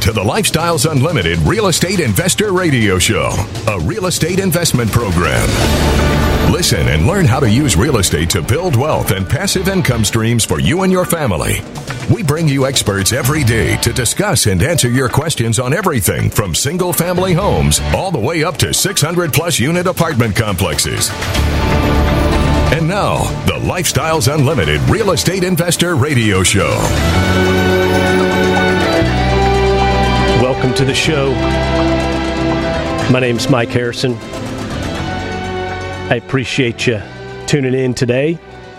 to the Lifestyles Unlimited Real Estate Investor Radio Show, a real estate investment program. Listen and learn how to use real estate to build wealth and passive income streams for you and your family. We bring you experts every day to discuss and answer your questions on everything from single-family homes all the way up to 600-plus unit apartment complexes. And now, the Lifestyles Unlimited Real Estate Investor Radio Show. Welcome to the show. My name's Mike Harrison. I appreciate you tuning in today.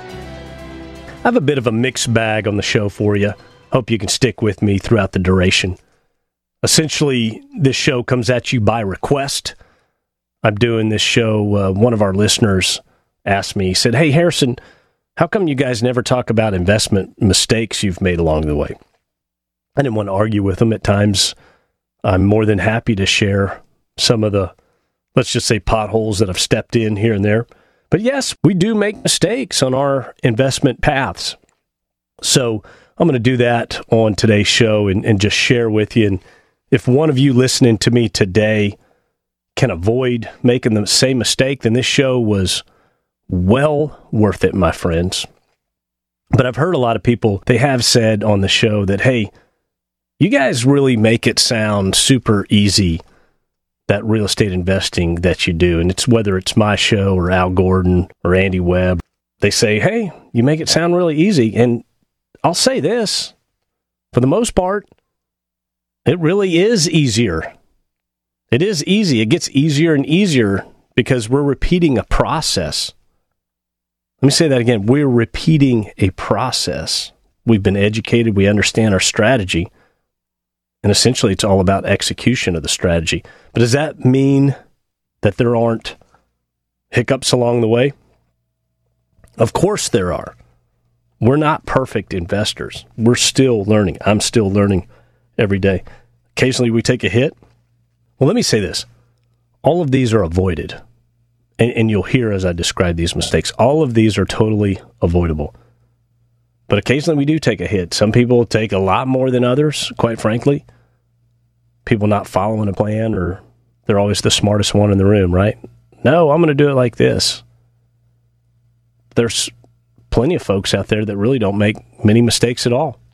I have a bit of a mixed bag on the show for you. Hope you can stick with me throughout the duration. Essentially, this show comes at you by request. I'm doing this show. One of our listeners asked me, he said, "Hey, Harrison, how come you guys never talk about investment mistakes you've made along the way?" I didn't want to argue with him. At times, I'm more than happy to share some of the, let's just say, potholes that I've stepped in here and there. But yes, we do make mistakes on our investment paths. So I'm going to do that on today's show and just share with you. And if one of you listening to me today can avoid making the same mistake, then this show was well worth it, my friends. But I've heard a lot of people, they have said on the show that, hey, you guys really make it sound super easy, that real estate investing that you do. And it's whether it's my show or Al Gordon or Andy Webb, they say, hey, you make it sound really easy. And I'll say this, for the most part, it really is easier. It is easy. It gets easier and easier because we're repeating a process. Let me say that again. We're repeating a process. We've been educated. We understand our strategy. And essentially, it's all about execution of the strategy. But does that mean that there aren't hiccups along the way? Of course there are. We're not perfect investors. We're still learning. I'm still learning every day. Occasionally, we take a hit. Well, let me say this. All of these are avoided. And you'll hear as I describe these mistakes, all of these are totally avoidable. But occasionally we do take a hit. Some people take a lot more than others, quite frankly. People not following a plan, or they're always the smartest one in the room, right? No, I'm going to do it like this. There's plenty of folks out there that really don't make many mistakes at all.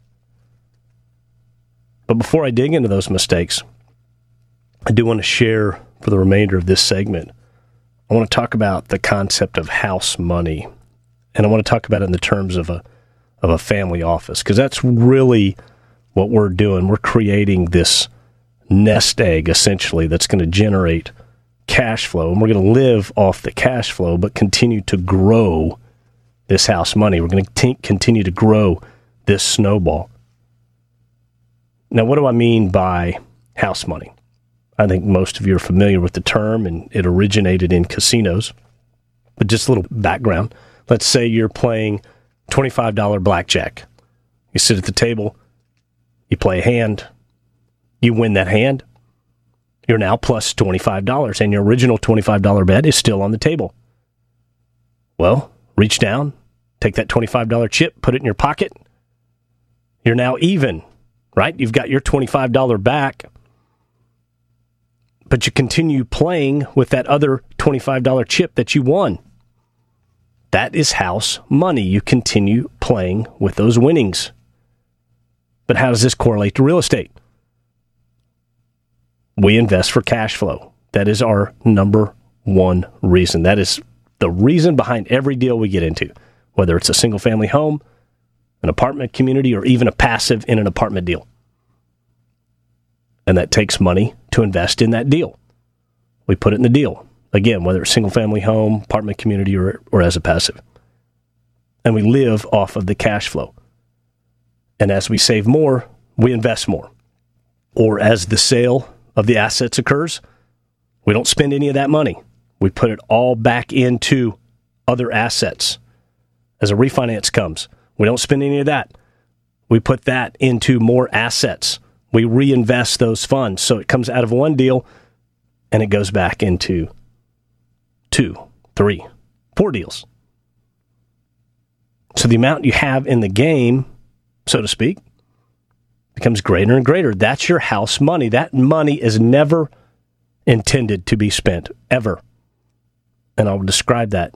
But before I dig into those mistakes, I do want to share for the remainder of this segment, I want to talk about the concept of house money. And I want to talk about it in the terms of a family office, because that's really what we're doing. We're creating this nest egg, essentially, that's going to generate cash flow. And we're going to live off the cash flow, but continue to grow this house money. We're going to continue to grow this snowball. Now, what do I mean by house money? I think most of you are familiar with the term, and it originated in casinos. But just a little background. Let's say you're playing $25 blackjack. You sit at the table, you play a hand, you win that hand, you're now plus $25, and your original $25 bet is still on the table. Well, reach down, take that $25 chip, put it in your pocket. You're now even, right? You've got your $25 back, but you continue playing with that other $25 chip that you won. That is house money. You continue playing with those winnings. But how does this correlate to real estate? We invest for cash flow. That is our number one reason. That is the reason behind every deal we get into, whether it's a single-family home, an apartment community, or even a passive in an apartment deal. And that takes money to invest in that deal. We put it in the deal. Again, whether it's single-family home, apartment community, or as a passive. And we live off of the cash flow. And as we save more, we invest more. Or as the sale of the assets occurs, we don't spend any of that money. We put it all back into other assets. As a refinance comes, we don't spend any of that. We put that into more assets. We reinvest those funds. So it comes out of one deal and it goes back into 2, 3, 4 deals. So the amount you have in the game, so to speak, becomes greater and greater. That's your house money. That money is never intended to be spent, ever. And I'll describe that.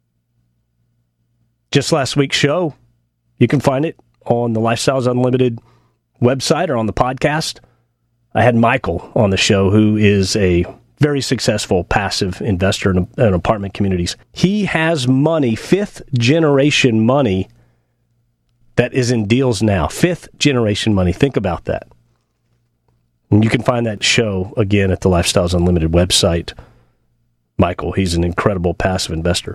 Just last week's show, you can find it on the Lifestyles Unlimited website or on the podcast. I had Michael on the show, who is a very successful passive investor in apartment communities. He has money, fifth generation money, that is in deals now. Fifth generation money. Think about that. And you can find that show again at the Lifestyles Unlimited website. Michael, he's an incredible passive investor.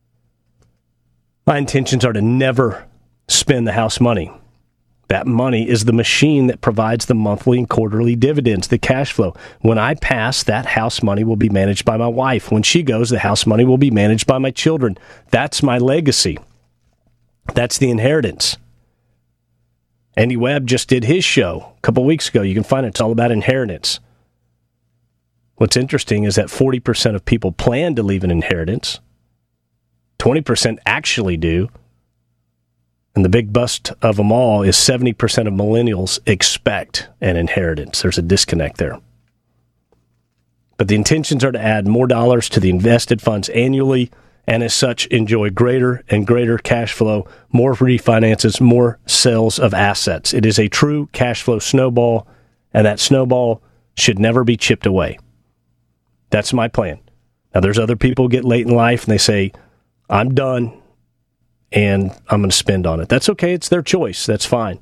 My intentions are to never spend the house money. That money is the machine that provides the monthly and quarterly dividends, the cash flow. When I pass, that house money will be managed by my wife. When she goes, the house money will be managed by my children. That's my legacy. That's the inheritance. Andy Webb just did his show a couple weeks ago. You can find it. It's all about inheritance. What's interesting is that 40% of people plan to leave an inheritance. 20% actually do. And the big bust of them all is 70% of millennials expect an inheritance. There's a disconnect there. But the intentions are to add more dollars to the invested funds annually, and as such, enjoy greater and greater cash flow, more refinances, more sales of assets. It is a true cash flow snowball, and that snowball should never be chipped away. That's my plan. Now, there's other people who get late in life, and they say, I'm done, and I'm going to spend on it. That's okay. It's their choice. That's fine.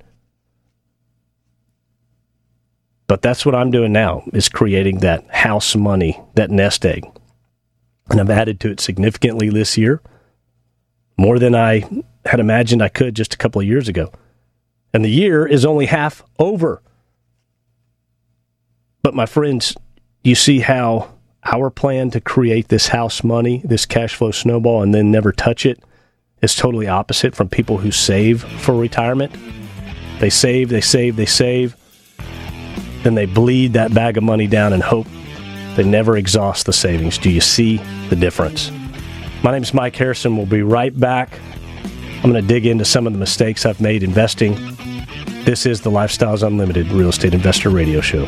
But that's what I'm doing now, is creating that house money, that nest egg. And I've added to it significantly this year, more than I had imagined I could just a couple of years ago. And the year is only half over. But my friends, you see how our plan to create this house money, this cash flow snowball, and then never touch it is totally opposite from people who save for retirement. They save, they save, they save. Then they bleed that bag of money down and hope they never exhaust the savings. Do you see the difference? My name is Mike Harrison. We'll be right back. I'm going to dig into some of the mistakes I've made investing. This is the Lifestyles Unlimited Real Estate Investor Radio Show.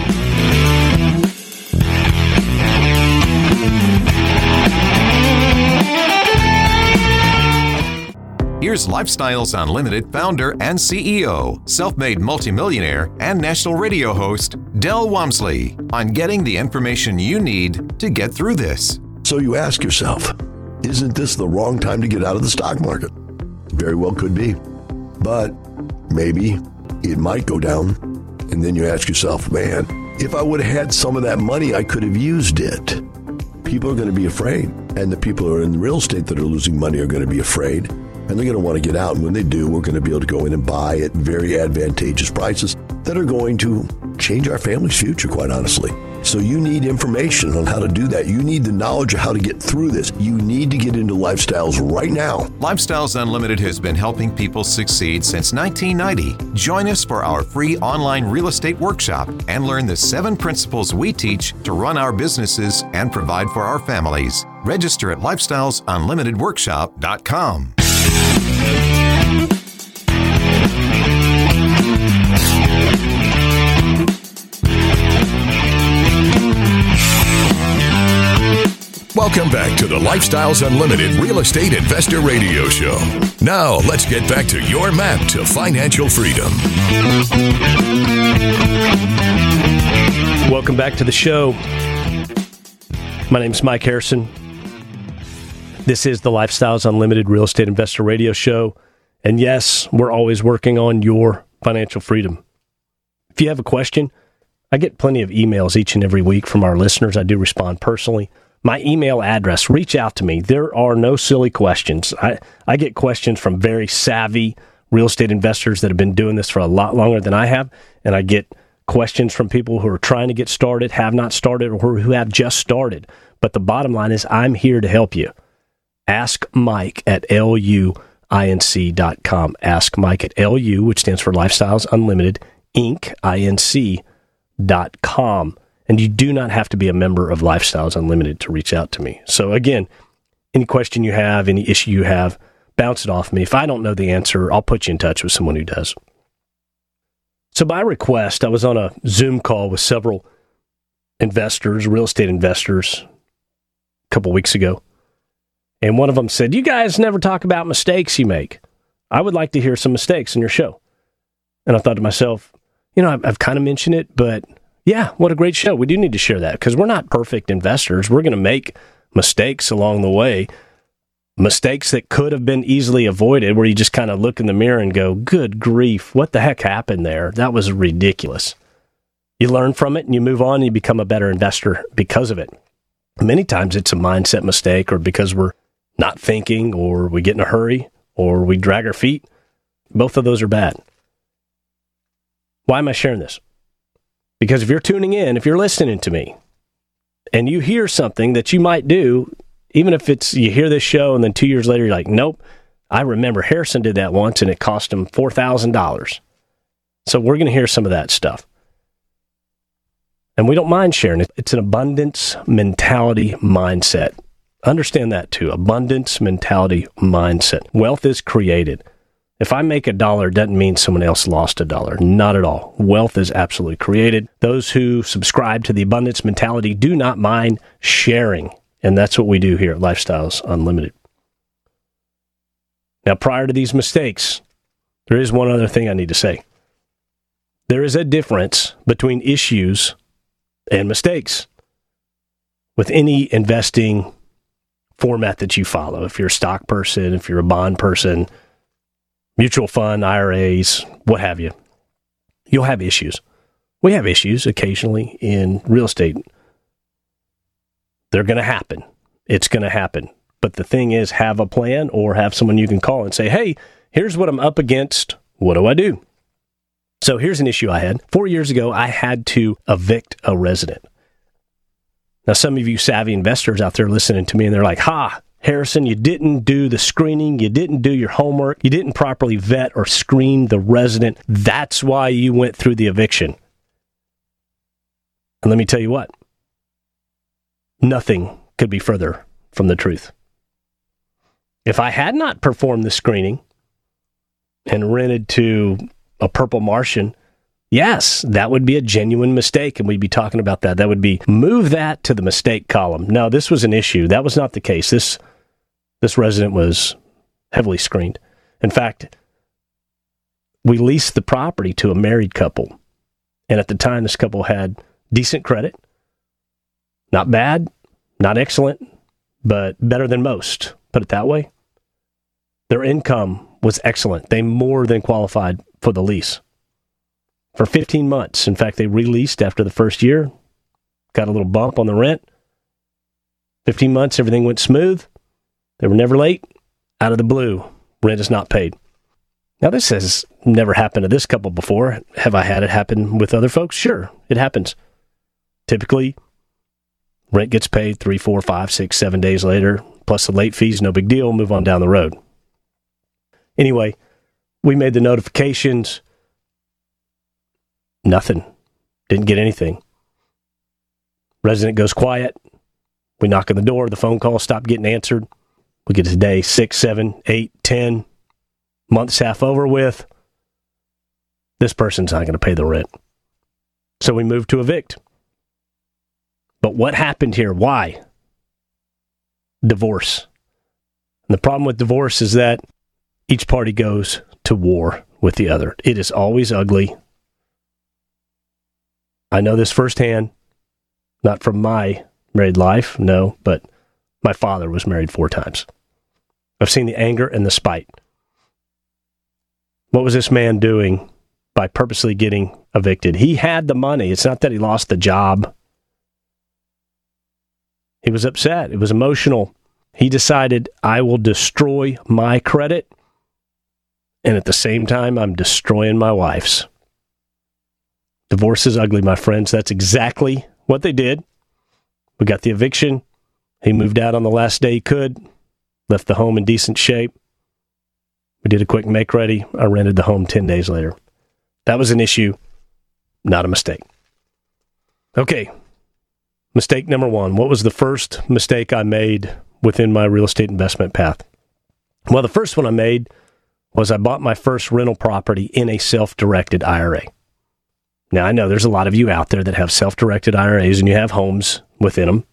Here's Lifestyles Unlimited founder and CEO, self-made multimillionaire, and national radio host, Del Walmsley, on getting the information you need to get through this. So you ask yourself, isn't this the wrong time to get out of the stock market? Very well could be. But maybe it might go down. And then you ask yourself, man, if I would have had some of that money, I could have used it. People are going to be afraid. And the people who are in real estate that are losing money are going to be afraid. And they're going to want to get out. And when they do, we're going to be able to go in and buy at very advantageous prices that are going to change our family's future, quite honestly. So you need information on how to do that. You need the knowledge of how to get through this. You need to get into Lifestyles right now. Lifestyles Unlimited has been helping people succeed since 1990. Join us for our free online real estate workshop and learn the 7 principles we teach to run our businesses and provide for our families. Register at lifestylesunlimitedworkshop.com. Welcome back to the Lifestyles Unlimited Real Estate Investor Radio Show. Now, let's get back to your map to financial freedom. Welcome back to the show. My name is Mike Harrison. This is the Lifestyles Unlimited Real Estate Investor Radio Show. And yes, we're always working on your financial freedom. If you have a question, I get plenty of emails each and every week from our listeners. I do respond personally. My email address, reach out to me. There are no silly questions. I get questions from very savvy real estate investors that have been doing this for a lot longer than I have. And I get questions from people who are trying to get started, have not started, or who have just started. But the bottom line is I'm here to help you. Ask Mike at LUINC.com. Ask Mike at LU, which stands for Lifestyles Unlimited, Inc., INC.com. And you do not have to be a member of Lifestyles Unlimited to reach out to me. So again, any question you have, any issue you have, bounce it off me. If I don't know the answer, I'll put you in touch with someone who does. So by request, I was on a Zoom call with several investors, real estate investors, a couple weeks ago. And one of them said, "You guys never talk about mistakes you make. I would like to hear some mistakes in your show." And I thought to myself, I've kind of mentioned it, but yeah, what a great show. We do need to share that because we're not perfect investors. We're going to make mistakes along the way, mistakes that could have been easily avoided, where you just kind of look in the mirror and go, good grief, what the heck happened there? That was ridiculous. You learn from it and you move on and you become a better investor because of it. Many times it's a mindset mistake or because we're not thinking or we get in a hurry or we drag our feet. Both of those are bad. Why am I sharing this? Because if you're tuning in, if you're listening to me, and you hear something that you might do, even if it's you hear this show and then 2 years later you're like, nope, I remember Harrison did that once and it cost him $4,000. So we're going to hear some of that stuff. And we don't mind sharing it. It's an abundance mentality mindset. Understand that too. Abundance mentality mindset. Wealth is created. If I make $1, it doesn't mean someone else lost $1. Not at all. Wealth is absolutely created. Those who subscribe to the abundance mentality do not mind sharing. And that's what we do here at Lifestyles Unlimited. Now, prior to these mistakes, there is one other thing I need to say. There is a difference between issues and mistakes with any investing format that you follow. If you're a stock person, if you're a bond person, mutual fund, IRAs, what have you, you'll have issues. We have issues occasionally in real estate. They're going to happen. It's going to happen. But the thing is, have a plan or have someone you can call and say, hey, here's what I'm up against. What do I do? So here's an issue I had. 4 years ago, I had to evict a resident. Now, some of you savvy investors out there listening to me, and they're like, Harrison, you didn't do the screening. You didn't do your homework. You didn't properly vet or screen the resident. That's why you went through the eviction. And let me tell you what. Nothing could be further from the truth. If I had not performed the screening and rented to a Purple Martian, yes, that would be a genuine mistake, and we'd be talking about that. That would be, move that to the mistake column. No, this was an issue. That was not the case. This resident was heavily screened. In fact, we leased the property to a married couple, and at the time, this couple had decent credit. Not bad, not excellent, but better than most, put it that way. Their income was excellent. They more than qualified for the lease. For 15 months. In fact, they released after the first year, got a little bump on the rent. 15 months, everything went smooth. They were never late. Out of the blue, rent is not paid. Now, this has never happened to this couple before. Have I had it happen with other folks? Sure, it happens. Typically, rent gets paid 3, 4, 5, 6, 7 days later, plus the late fees, no big deal, move on down the road. Anyway, we made the notifications. Nothing. Didn't get anything. Resident goes quiet. We knock on the door. The phone calls stop getting answered. We get to day 6, 7, 8, 10. Month's half over with. This person's not going to pay the rent. So we moved to evict. But what happened here? Why? Divorce. And the problem with divorce is that each party goes to war with the other. It is always ugly. I know this firsthand, not from my married life, no, but my father was married 4 times. I've seen the anger and the spite. What was this man doing by purposely getting evicted? He had the money. It's not that he lost the job. He was upset. It was emotional. He decided, I will destroy my credit, and at the same time, I'm destroying my wife's. Divorce is ugly, my friends. That's exactly what they did. We got the eviction. He moved out on the last day he could, left the home in decent shape. We did a quick make ready. I rented the home 10 days later. That was an issue, not a mistake. Okay, mistake number 1. What was the first mistake I made within my real estate investment path? Well, the first one I made was I bought my first rental property in a self-directed IRA. Now, I know there's a lot of you out there that have self-directed IRAs and you have homes within them.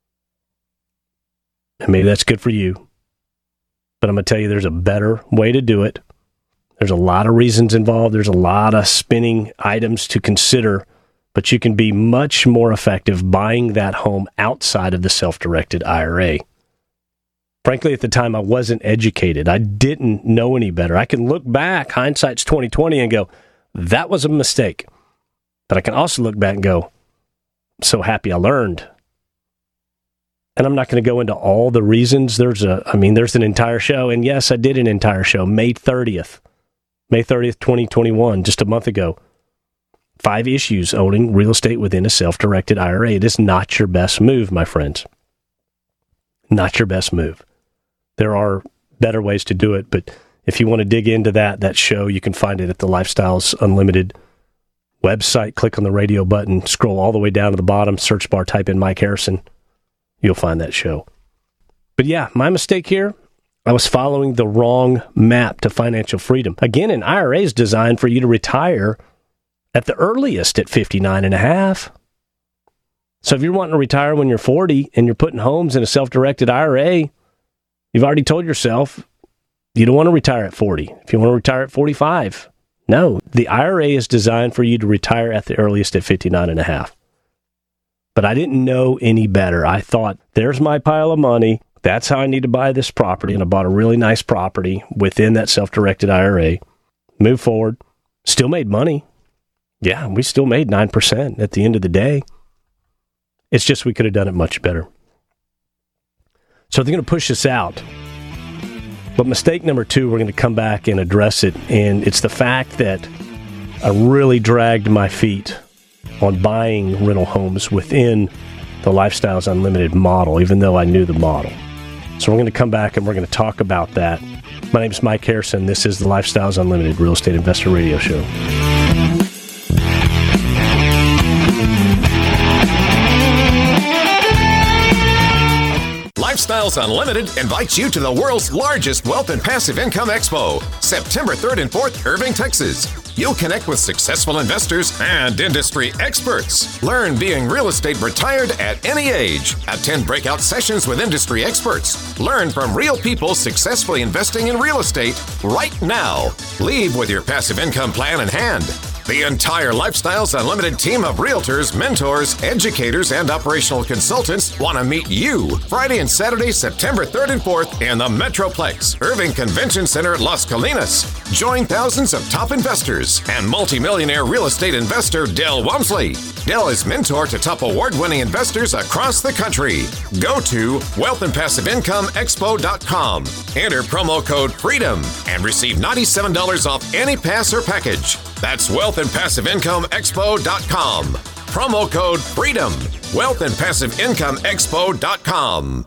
And maybe that's good for you. But I'm going to tell you there's a better way to do it. There's a lot of reasons involved. There's a lot of spinning items to consider. But you can be much more effective buying that home outside of the self-directed IRA. Frankly, at the time, I wasn't educated. I didn't know any better. I can look back, hindsight's 20/20, and go, that was a mistake. But I can also look back and go, I'm so happy I learned. And I'm not going to go into all the reasons. There's an entire show. And yes, I did an entire show, May 30th, 2021, just a month ago. 5 issues owning real estate within a self-directed IRA. It is not your best move, my friends. Not your best move. There are better ways to do it, but if you want to dig into that show, you can find it at the Lifestyles Unlimited website. Click on the radio button, scroll all the way down to the bottom, search bar, type in Mike Harrison. You'll find that show. But yeah, my mistake here, I was following the wrong map to financial freedom. Again, an IRA is designed for you to retire at the earliest at 59 and a half. So if you're wanting to retire when you're 40 and you're putting homes in a self-directed IRA, you've already told yourself you don't want to retire at 40. If you want to retire at 45, no. The IRA is designed for you to retire at the earliest at 59 and a half. But I didn't know any better. I thought, there's my pile of money. That's how I need to buy this property. And I bought a really nice property within that self-directed IRA. Moved forward. Still made money. Yeah, we still made 9% at the end of the day. It's just we could have done it much better. So they're going to push this out. But mistake number 2, we're going to come back and address it. And it's the fact that I really dragged my feet on buying rental homes within the Lifestyles Unlimited model, even though I knew the model. So we're going to come back and we're going to talk about that. My name is Mike Harrison. This is the Lifestyles Unlimited Real Estate Investor Radio Show. Lifestyles Unlimited invites you to the world's largest wealth and passive income expo, September 3rd and 4th, Irving, Texas. You'll connect with successful investors and industry experts. Learn being real estate retired at any age. Attend breakout sessions with industry experts. Learn from real people successfully investing in real estate right now. Leave with your passive income plan in hand. The entire Lifestyles Unlimited team of realtors, mentors, educators, and operational consultants want to meet you Friday and Saturday, September 3rd and 4th in the Metroplex, Irving Convention Center, Las Colinas. Join thousands of top investors and multimillionaire real estate investor Del Walmsley. Del is mentor to top award-winning investors across the country. Go to wealthandpassiveincomeexpo.com. Enter promo code FREEDOM and receive $97 off any pass or package. That's wealthandpassiveincomeexpo.com. Promo code FREEDOM. wealthandpassiveincomeexpo.com.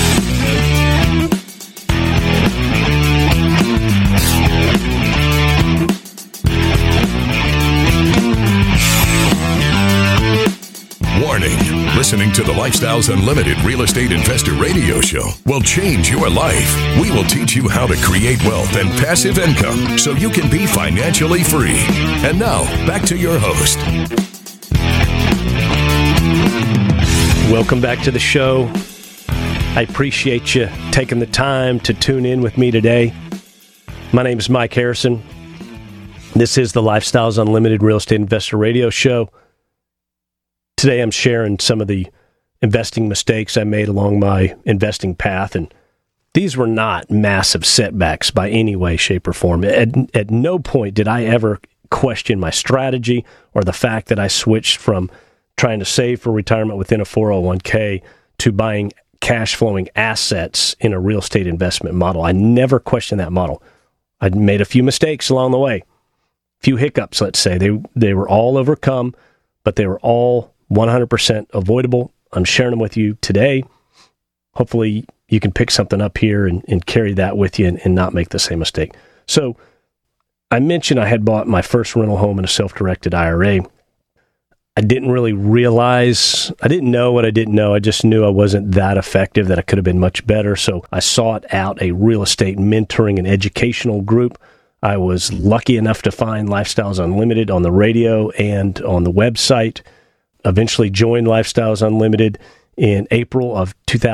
Warning, listening to the Lifestyles Unlimited Real Estate Investor Radio Show will change your life. We will teach you how to create wealth and passive income so you can be financially free. And now, back to your host. Welcome back to the show. I appreciate you taking the time to tune in with me today. My name is Mike Harrison. This is the Lifestyles Unlimited Real Estate Investor Radio Show. Today I'm sharing some of the investing mistakes I made along my investing path, and these were not massive setbacks by any way, shape, or form. At no point did I ever question my strategy or the fact that I switched from trying to save for retirement within a 401k to buying cash-flowing assets in a real estate investment model. I never questioned that model. I made a few mistakes along the way, a few hiccups, let's say. They were all overcome, but they were all 100% avoidable. I'm sharing them with you today. Hopefully you can pick something up here and carry that with you and not make the same mistake. So I mentioned I had bought my first rental home in a self-directed IRA. I didn't really realize, I didn't know what I didn't know. I just knew I wasn't that effective, that I could have been much better. So I sought out a real estate mentoring and educational group. I was lucky enough to find Lifestyles Unlimited on the radio and on the website. Eventually joined Lifestyles Unlimited in April of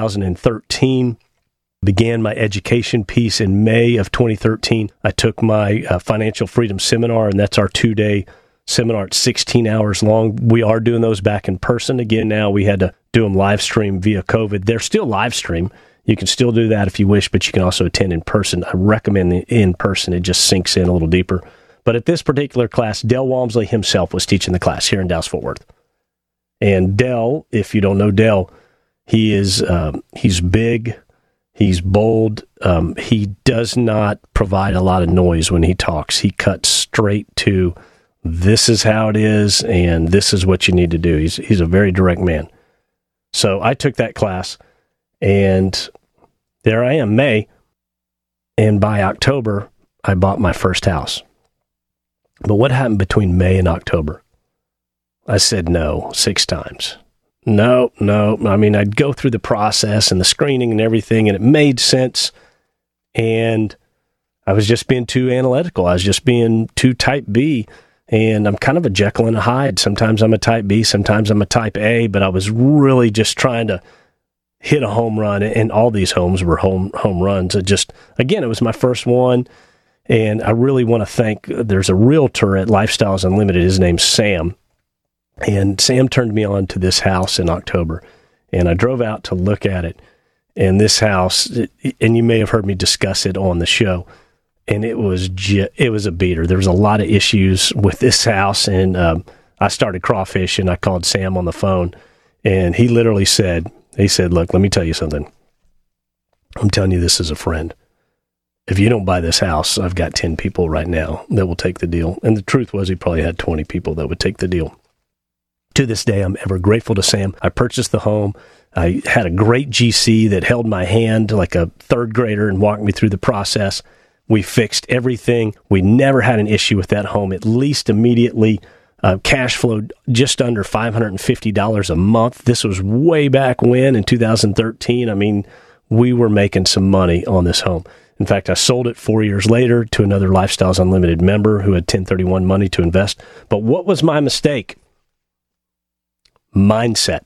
2013. Began my education piece in May of 2013. I took my Financial Freedom Seminar, and that's our 2-day seminar. It's 16 hours long. We are doing those back in person again now. We had to do them live stream via COVID. They're still live stream. You can still do that if you wish, but you can also attend in person. I recommend the in person. It just sinks in a little deeper. But at this particular class, Del Walmsley himself was teaching the class here in Dallas-Fort Worth. And Del, if you don't know Del, he's big, he's bold. He does not provide a lot of noise when he talks. He cuts straight to, this is how it is, and this is what you need to do. He's a very direct man. So I took that class, and there I am, May, and by October, I bought my first house. But what happened between May and October? I said no 6 times. No. I mean, I'd go through the process and the screening and everything, and it made sense, and I was just being too analytical. I was just being too type B, and I'm kind of a Jekyll and a Hyde. Sometimes I'm a type B, sometimes I'm a type A, but I was really just trying to hit a home run, and all these homes were home runs. Again, it was my first one, and I really want to thank, there's a realtor at Lifestyles Unlimited. His name's Sam, and Sam turned me on to this house in October, and I drove out to look at it, and this house, and you may have heard me discuss it on the show, and it was a beater. There was a lot of issues with this house, and I started crawfishing. I called Sam on the phone, and he literally said, look, let me tell you something. I'm telling you this as a friend. If you don't buy this house, I've got 10 people right now that will take the deal. And the truth was, he probably had 20 people that would take the deal. To this day, I'm ever grateful to Sam. I purchased the home. I had a great GC that held my hand like a third grader and walked me through the process. We fixed everything. We never had an issue with that home, at least immediately. Cash flowed just under $550 a month. This was way back when, in 2013. I mean, we were making some money on this home. In fact, I sold it 4 years later to another Lifestyles Unlimited member who had 1031 money to invest. But what was my mistake? Mindset.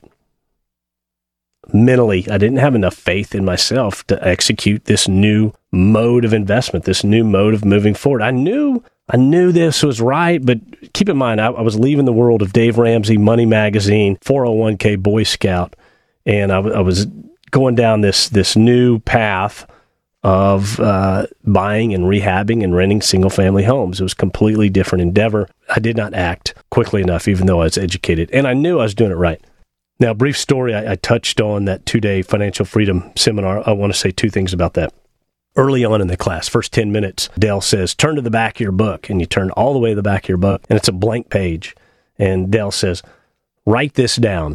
Mentally, I didn't have enough faith in myself to execute this new mode of investment, this new mode of moving forward. I knew this was right, but keep in mind, I was leaving the world of Dave Ramsey, Money Magazine, 401k Boy Scout, and I was going down this new path of buying and rehabbing and renting single-family homes. It was a completely different endeavor. I did not act quickly enough, even though I was educated, and I knew I was doing it right. Now, brief story, I touched on that 2-day Financial Freedom Seminar. I want to say 2 things about that. Early on in the class, first 10 minutes, Del says, turn to the back of your book, and you turn all the way to the back of your book, and it's a blank page. And Del says, write this down.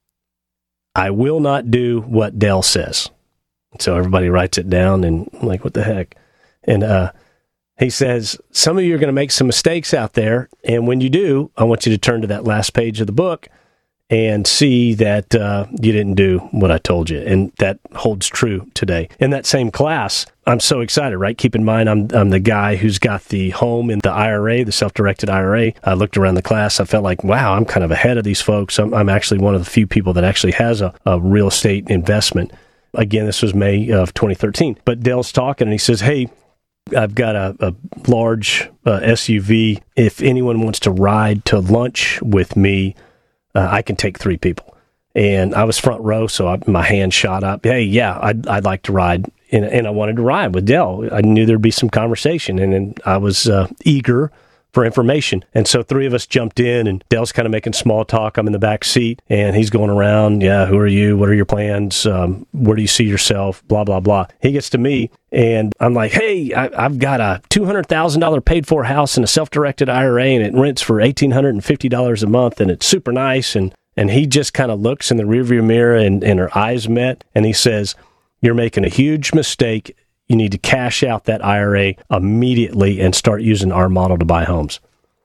I will not do what Del says. So everybody writes it down, and I'm like, what the heck? And he says, some of you are going to make some mistakes out there, and when you do, I want you to turn to that last page of the book and see that you didn't do what I told you. And that holds true today. In that same class, I'm so excited, right? Keep in mind, I'm the guy who's got the home in the IRA, the self-directed IRA. I looked around the class. I felt like, wow, I'm kind of ahead of these folks. I'm actually one of the few people that actually has a real estate investment. Again, this was May of 2013. But Del's talking, and he says, hey, I've got a large SUV. If anyone wants to ride to lunch with me, I can take 3 people. And I was front row, so my hand shot up. Hey, yeah, I'd like to ride. And I wanted to ride with Del. I knew there'd be some conversation, and I was eager for information. And so 3 of us jumped in, and Del's kind of making small talk. I'm in the back seat, and he's going around, yeah, who are you? What are your plans? Where do you see yourself? Blah, blah, blah. He gets to me, and I'm like, hey, I've got a $200,000 paid-for house in a self-directed IRA, and it rents for $1,850 a month, and it's super nice. And he just kind of looks in the rearview mirror, and our eyes met, and he says, you're making a huge mistake. You need to cash out that IRA immediately and start using our model to buy homes.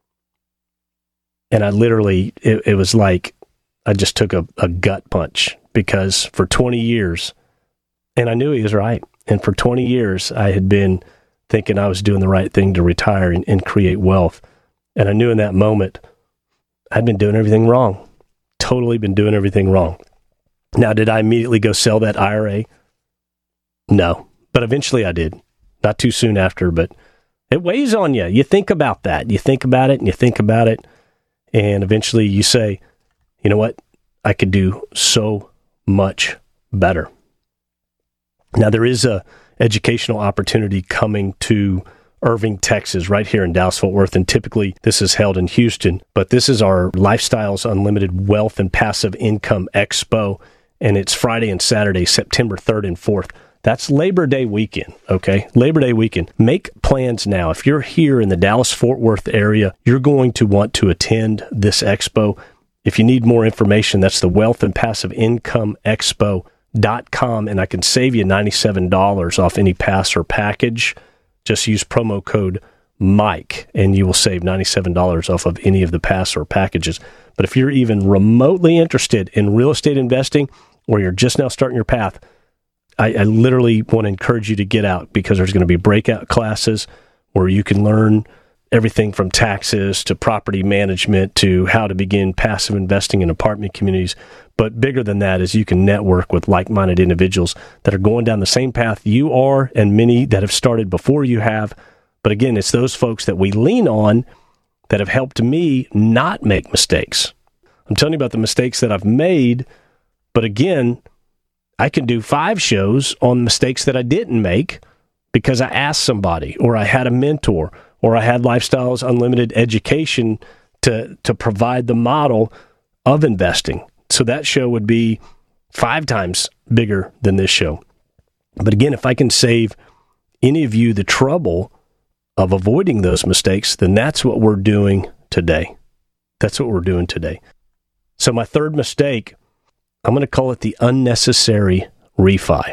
And I literally, it was like I just took a gut punch, because for 20 years, and I knew he was right, and for 20 years I had been thinking I was doing the right thing to retire and create wealth. And I knew in that moment I'd been doing everything wrong. Totally been doing everything wrong. Now, did I immediately go sell that IRA? No, but eventually I did. Not too soon after, but it weighs on you. You think about that. You think about it and you think about it. And eventually you say, you know what? I could do so much better. Now, there is a educational opportunity coming to Irving, Texas, right here in Dallas-Fort Worth. And typically this is held in Houston, but this is our Lifestyles Unlimited Wealth and Passive Income Expo. And it's Friday and Saturday, September 3rd and 4th. That's Labor Day weekend, okay? Labor Day weekend. Make plans now. If you're here in the Dallas-Fort Worth area, you're going to want to attend this expo. If you need more information, that's the Wealth and Passive Income Expo.com, and I can save you $97 off any pass or package. Just use promo code Mike, and you will save $97 off of any of the pass or packages. But if you're even remotely interested in real estate investing, or you're just now starting your path, I literally want to encourage you to get out, because there's going to be breakout classes where you can learn everything from taxes to property management to how to begin passive investing in apartment communities. But bigger than that is you can network with like-minded individuals that are going down the same path you are, and many that have started before you have. But again, it's those folks that we lean on that have helped me not make mistakes. I'm telling you about the mistakes that I've made, but again, I can do 5 shows on mistakes that I didn't make because I asked somebody, or I had a mentor, or I had Lifestyles Unlimited education to provide the model of investing. So that show would be 5 times bigger than this show. But again, if I can save any of you the trouble of avoiding those mistakes, then that's what we're doing today. That's what we're doing today. So my third mistake, I'm going to call it the unnecessary refi.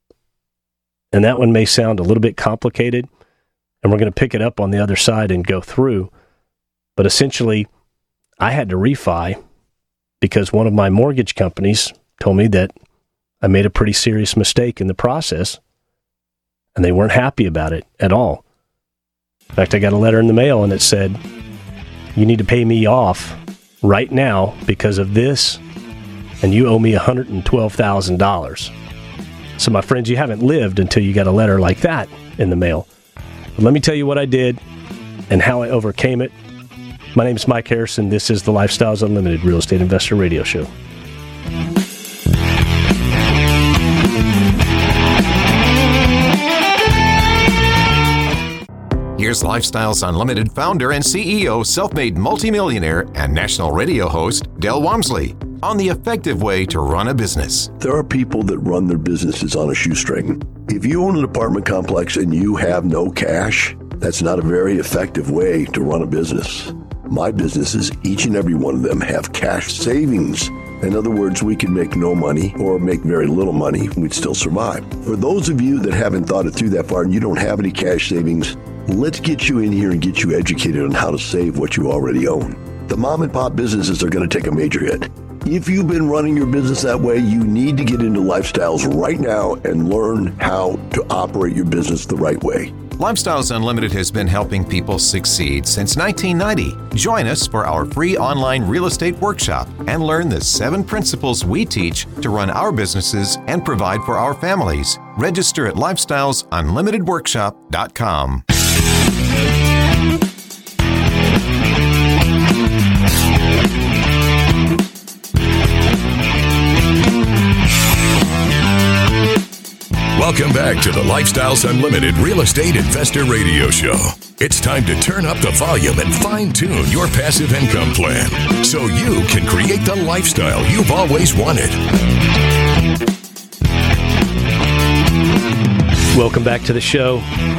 And that one may sound a little bit complicated, and we're going to pick it up on the other side and go through. But essentially, I had to refi because one of my mortgage companies told me that I made a pretty serious mistake in the process, and they weren't happy about it at all. In fact, I got a letter in the mail, and it said, you need to pay me off right now because of this, and you owe me $112,000. So my friends, you haven't lived until you got a letter like that in the mail. But let me tell you what I did and how I overcame it. My name is Mike Harrison. This is the Lifestyles Unlimited Real Estate Investor Radio Show. Here's Lifestyles Unlimited founder and CEO, self-made multimillionaire, and national radio host, Del Walmsley, on the effective way to run a business. There are people that run their businesses on a shoestring. If you own an apartment complex and you have no cash, that's not a very effective way to run a business. My businesses, each and every one of them, have cash savings. In other words, we can make no money or make very little money. We'd still survive. For those of you that haven't thought it through that far and you don't have any cash savings, let's get you in here and get you educated on how to save what you already own. The mom and pop businesses are going to take a major hit. If you've been running your business that way, you need to get into Lifestyles right now and learn how to operate your business the right way. Lifestyles Unlimited has been helping people succeed since 1990. Join us for our free online real estate workshop and learn the 7 principles we teach to run our businesses and provide for our families. Register at lifestylesunlimitedworkshop.com. Welcome back to the Lifestyles Unlimited Real Estate Investor Radio Show. It's time to turn up the volume and fine-tune your passive income plan so you can create the lifestyle you've always wanted. Welcome back to the show.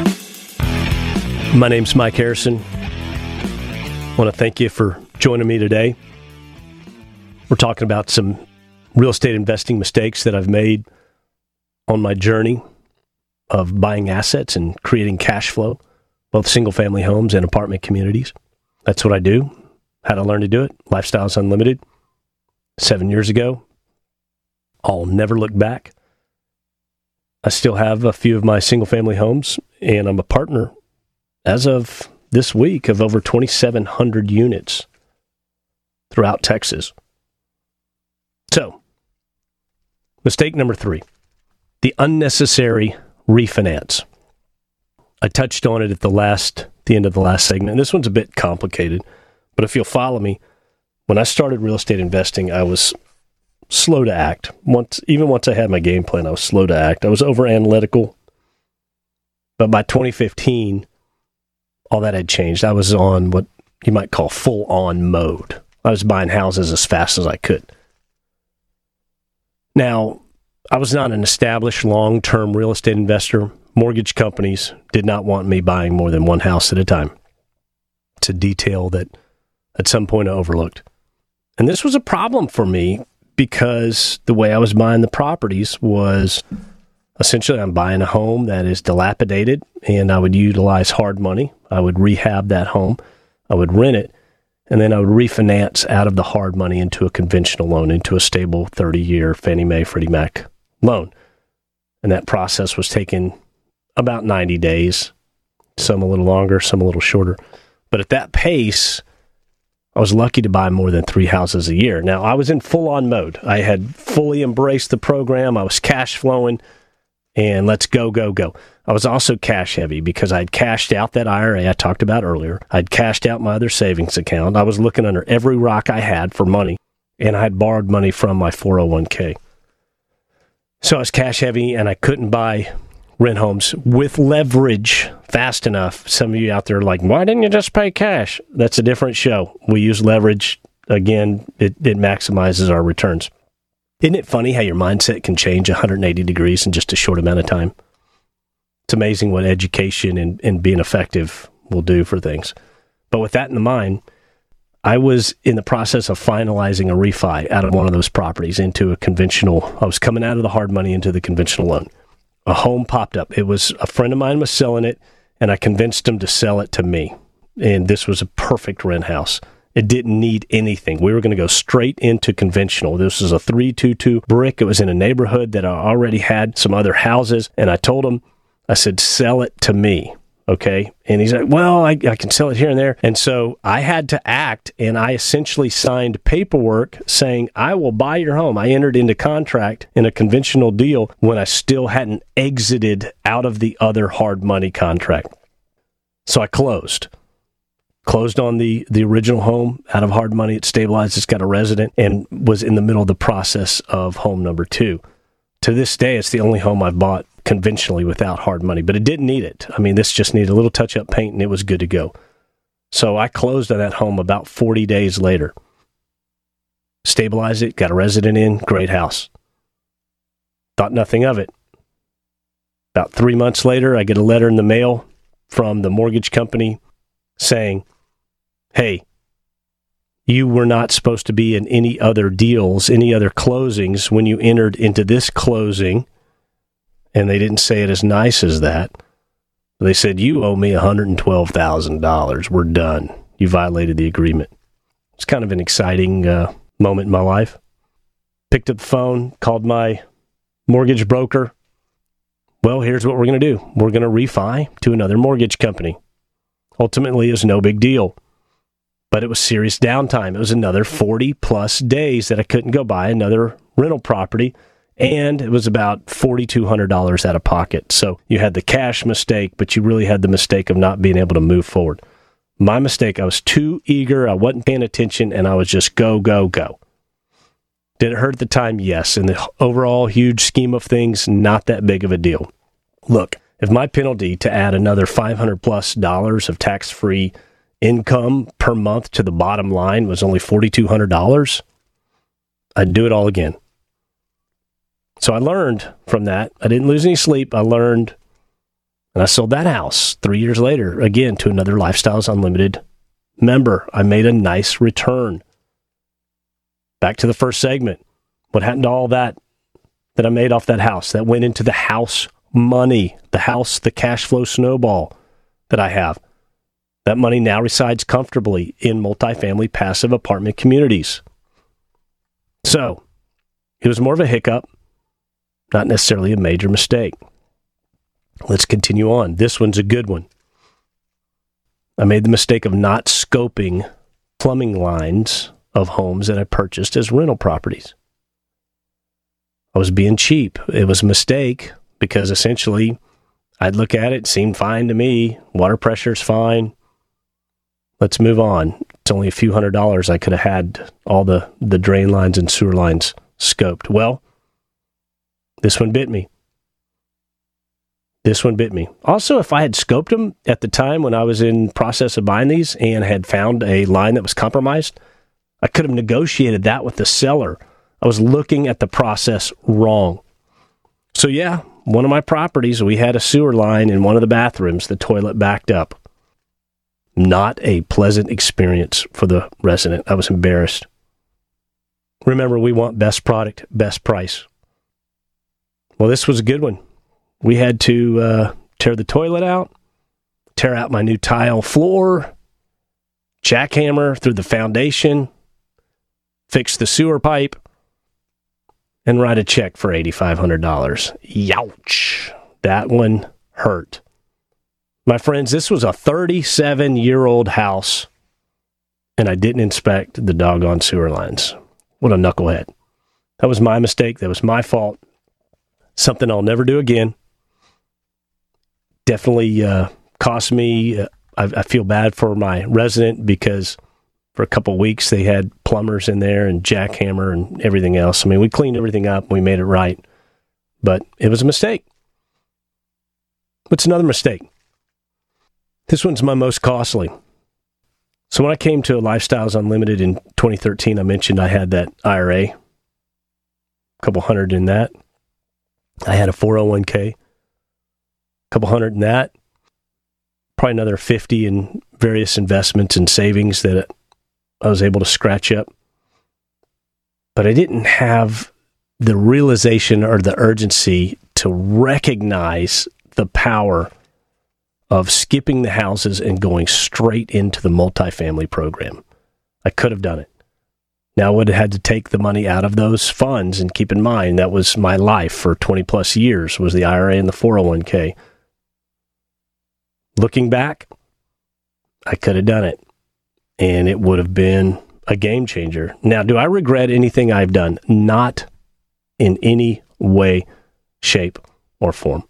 My name's Mike Harrison. I want to thank you for joining me today. We're talking about some real estate investing mistakes that I've made on my journey of buying assets and creating cash flow, both single-family homes and apartment communities. That's what I do. How to learn to do it. Lifestyles Unlimited. 7 years ago. I'll never look back. I still have a few of my single-family homes and I'm a partner as of this week of over 2,700 units throughout Texas. So, mistake number 3, the unnecessary refinance. I touched on it at the end of the last segment, and this one's a bit complicated, but if you'll follow me, when I started real estate investing, I was slow to act. Even once I had my game plan, I was slow to act. I was over analytical, but by 2015, all that had changed. I was on what you might call full-on mode. I was buying houses as fast as I could. Now, I was not an established long-term real estate investor. Mortgage companies did not want me buying more than one house at a time. It's a detail that at some point I overlooked. And this was a problem for me because the way I was buying the properties was essentially I'm buying a home that is dilapidated, and I would utilize hard money. I would rehab that home. I would rent it, and then I would refinance out of the hard money into a conventional loan, into a stable 30-year Fannie Mae, Freddie Mac loan. And that process was taking about 90 days, some a little longer, some a little shorter. But at that pace, I was lucky to buy more than 3 houses a year. Now, I was in full-on mode. I had fully embraced the program. I was cash flowing, and let's go, go, go. I was also cash heavy because I'd cashed out that IRA I talked about earlier. I'd cashed out my other savings account. I was looking under every rock I had for money, and I had borrowed money from my 401k. So I was cash heavy, and I couldn't buy rent homes with leverage fast enough. Some of you out there are like, why didn't you just pay cash? That's a different show. We use leverage. Again, it maximizes our returns. Isn't it funny how your mindset can change 180 degrees in just a short amount of time? It's amazing what education and being effective will do for things. But with that in mind, I was in the process of finalizing a refi out of one of those properties into a conventional. I was coming out of the hard money into the conventional loan. A home popped up. It was a friend of mine was selling it, and I convinced him to sell it to me. And this was a perfect rent house. It didn't need anything. We were going to go straight into conventional. This was a 322 brick. It was in a neighborhood that I already had some other houses. And I told him, I said, sell it to me. Okay. And he's like, well, I can sell it here and there. And so I had to act, and I essentially signed paperwork saying, I will buy your home. I entered into contract in a conventional deal when I still hadn't exited out of the other hard money contract. So I closed on the original home out of hard money. It stabilized. It's got a resident, and was in the middle of the process of home number 2. To this day, it's the only home I've bought conventionally without hard money, but it didn't need it. I mean, this just needed a little touch-up paint, and it was good to go. So I closed on that home about 40 days later. Stabilized it, got a resident in, great house. Thought nothing of it. About 3 months later, I get a letter in the mail from the mortgage company saying, hey, you were not supposed to be in any other deals, any other closings when you entered into this closing. And they didn't say it as nice as that. They said, you owe me $112,000. We're done. You violated the agreement. It's kind of an exciting moment in my life. Picked up the phone, called my mortgage broker. Well, here's what we're going to do. We're going to refi to another mortgage company. Ultimately, it was no big deal. But it was serious downtime. It was another 40-plus days that I couldn't go buy another rental property. And it was about $4,200 out of pocket. So you had the cash mistake, but you really had the mistake of not being able to move forward. My mistake, I was too eager, I wasn't paying attention, and I was just go, go, go. Did it hurt at the time? Yes. In the overall huge scheme of things, not that big of a deal. Look, if my penalty to add another $500+ of tax-free income per month to the bottom line was only $4,200, I'd do it all again. So I learned from that. I didn't lose any sleep. I learned, and I sold that house 3 years later, again, to another Lifestyles Unlimited member. I made a nice return. Back to the first segment. What happened to all that I made off that house? That went into the house money, the cash flow snowball that I have. That money now resides comfortably in multifamily passive apartment communities. So it was more of a hiccup. Not necessarily a major mistake. Let's continue on. This one's a good one. I made the mistake of not scoping plumbing lines of homes that I purchased as rental properties. I was being cheap. It was a mistake because essentially I'd look at it, it seemed fine to me. Water pressure's fine. Let's move on. It's only a few $100s. I could have had all the drain lines and sewer lines scoped. Well, this one bit me. Also, if I had scoped them at the time when I was in process of buying these and had found a line that was compromised, I could have negotiated that with the seller. I was looking at the process wrong. So yeah, one of my properties, we had a sewer line in one of the bathrooms. The toilet backed up. Not a pleasant experience for the resident. I was embarrassed. Remember, we want best product, best price. Well, this was a good one. We had to tear the toilet out, tear out my new tile floor, jackhammer through the foundation, fix the sewer pipe, and write a check for $8,500. Youch. That one hurt. My friends, this was a 37-year-old house, and I didn't inspect the doggone sewer lines. What a knucklehead. That was my mistake. That was my fault. Something I'll never do again. Definitely cost me. I feel bad for my resident because for a couple of weeks they had plumbers in there and jackhammer and everything else. I mean, we cleaned everything up. We made it right. But it was a mistake. What's another mistake? This one's my most costly. So when I came to Lifestyles Unlimited in 2013, I mentioned I had that IRA, a couple hundred in that. I had a 401k, a couple hundred in that, probably another 50 in various investments and savings that I was able to scratch up. But I didn't have the realization or the urgency to recognize the power of skipping the houses and going straight into the multifamily program. I could have done it. Now I would have had to take the money out of those funds, and keep in mind that was my life for 20 plus years, was the IRA and the 401k. Looking back, I could have done it, and it would have been a game changer. Now, do I regret anything I've done? Not in any way, shape, or form.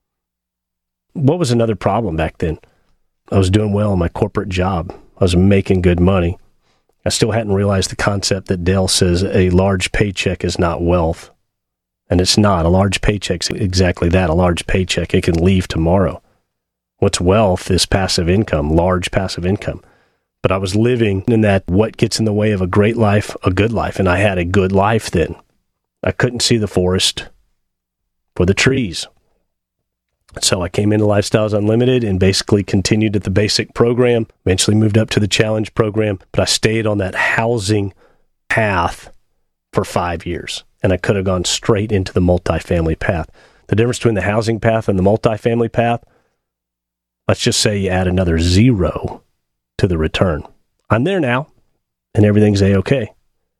What was another problem back then? I was doing well in my corporate job. I was making good money. I still hadn't realized the concept that Dell says a large paycheck is not wealth. And it's not. A large paycheck's exactly that, a large paycheck. It can leave tomorrow. What's wealth is passive income, large passive income. But I was living in that what gets in the way of a great life, a good life. And I had a good life then. I couldn't see the forest for the trees. So I came into Lifestyles Unlimited and basically continued at the basic program, eventually moved up to the challenge program, but I stayed on that housing path for 5 years, and I could have gone straight into the multifamily path. The difference between the housing path and the multifamily path, let's just say you add another 0 to the return. I'm there now, and everything's A-okay.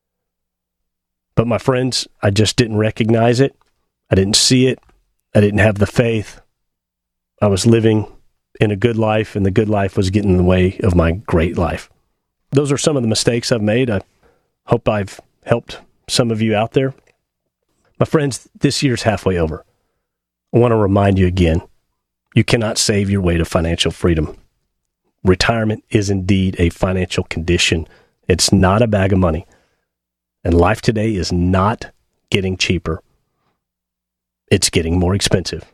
But my friends, I just didn't recognize it. I didn't see it. I didn't have the faith. I was living in a good life, and the good life was getting in the way of my great life. Those are some of the mistakes I've made. I hope I've helped some of you out there. My friends, this year's halfway over. I want to remind you again, you cannot save your way to financial freedom. Retirement is indeed a financial condition. It's not a bag of money. And life today is not getting cheaper. It's getting more expensive.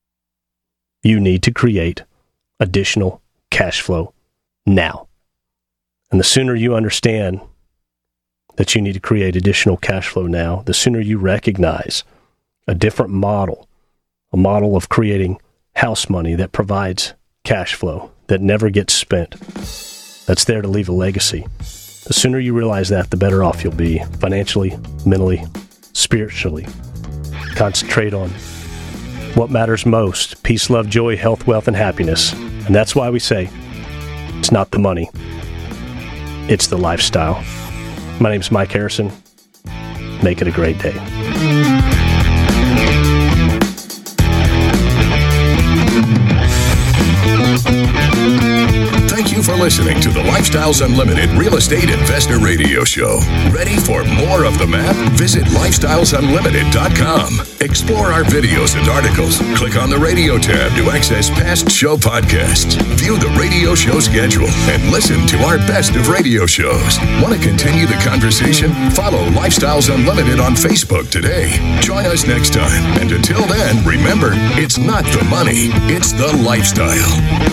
You need to create additional cash flow now. And the sooner you understand that you need to create additional cash flow now, the sooner you recognize a different model, a model of creating house money that provides cash flow that never gets spent, that's there to leave a legacy. The sooner you realize that, the better off you'll be financially, mentally, spiritually. Concentrate on what matters most: peace, love, joy, health, wealth, and happiness. And that's why we say it's not the money, it's the lifestyle. My name's Mike Harrison. Make it a great day. listening to the Lifestyles Unlimited Real Estate Investor Radio Show. Ready for more of the map? Visit lifestylesunlimited.com. Explore our videos and articles. Click on the radio tab to access past show podcasts. View the radio show schedule and listen to our best of radio shows. Want to continue the conversation? Follow Lifestyles Unlimited on Facebook today. Join us next time. And until then, remember, it's not the money, it's the lifestyle.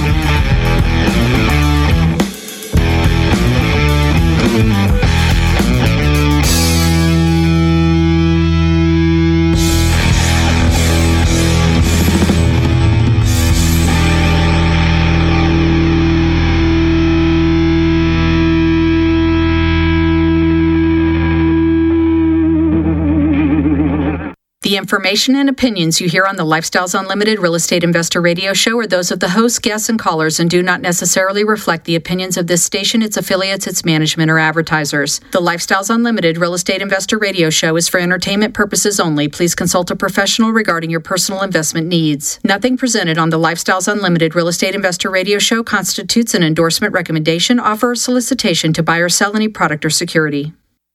The information and opinions you hear on the Lifestyles Unlimited Real Estate Investor Radio Show are those of the hosts, guests, and callers and do not necessarily reflect the opinions of this station, its affiliates, its management, or advertisers. The Lifestyles Unlimited Real Estate Investor Radio Show is for entertainment purposes only. Please consult a professional regarding your personal investment needs. Nothing presented on the Lifestyles Unlimited Real Estate Investor Radio Show constitutes an endorsement, recommendation, offer, or solicitation to buy or sell any product or security.